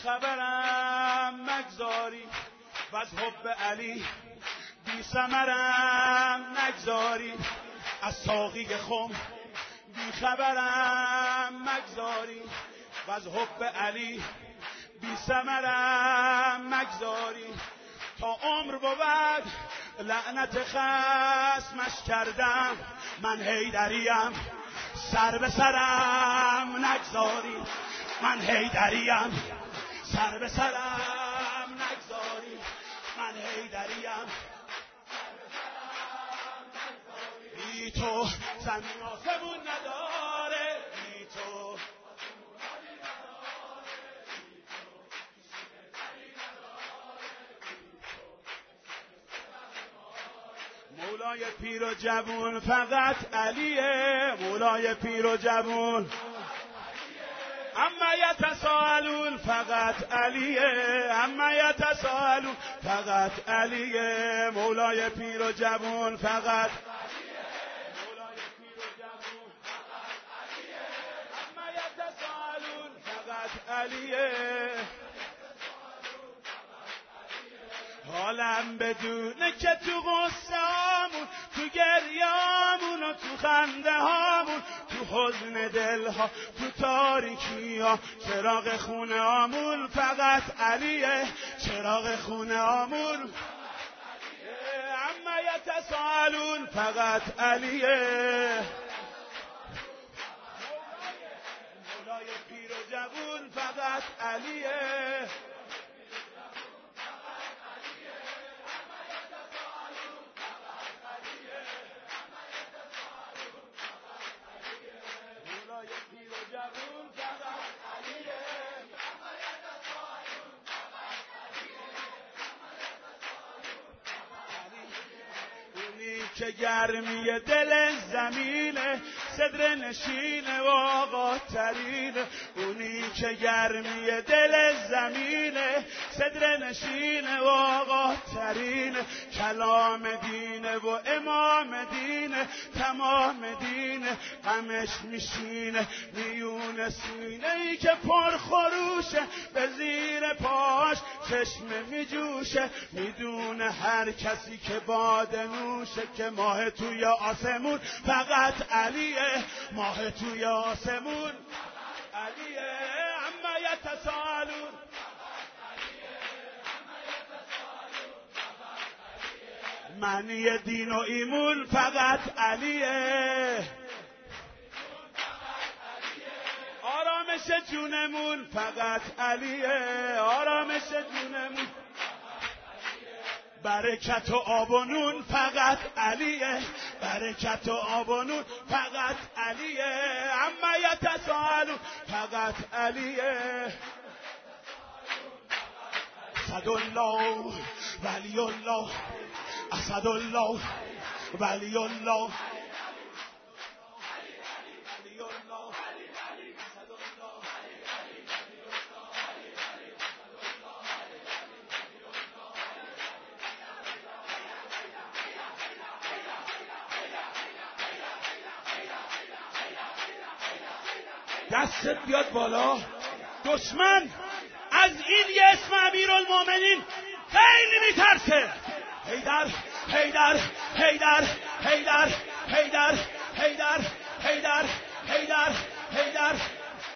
خبرم مگذاری و از حب علی بی ثمرم نگذاری از ساقی خم بی خبرم مگذاری و از حب علی بی ثمرم مگذاری تا عمر بود لعنت خصمش کردم من حیدریم سر به سرم نگذاری من حیدریم سر به سرم نگذاری من حیدریم بی تو زمین آسمون نداره بی تو مولای پیر و جوون فقط علیه مولای پیر و جوون اما یتساءلون فقط علیه اما یتساءلون فقط علیه مولای پیر و جوون فقط مولای پیر و جوون فقط علیه اما یتساءلون فقط علیه حالم بدونه که تو غصه هامون تو گریامون و تو خنده هامون تو حزن دلها تو تاریکی ها چراغ خونه هامون فقط علیه چراغ خونه هامون اما یتساءلون فقط علیه مولای پیر و جوون فقط علیه که گرمی دل زمینه صدر نشینه و آقا ترینه اونی که گرمی دل زمینه صدر نشینه و آقا ترینه کلام دینه و امام دینه تمام دینه غمش میشینه میون سینه ای که پر خروشه به زیر پاش چشم میجوشه میدونه هر کسی که باده نوشه که ماه توی آسمون فقط علیه ماه توی آسمون علیه اما یتساءلون معنی دین و ایمون فقط علیه آرامش جونمون فقط علیه آرامش جونمون برکت و آب و نون فقط علیه برکت و آب و نون فقط علیه اما یتساءلون فقط علیه اسد الله ولی الله اسد الله ولی الله دستت بیاد بالا دشمن از این یه اسم امیرالمومنین خیلی میترسه حیدر حیدر حیدر حیدر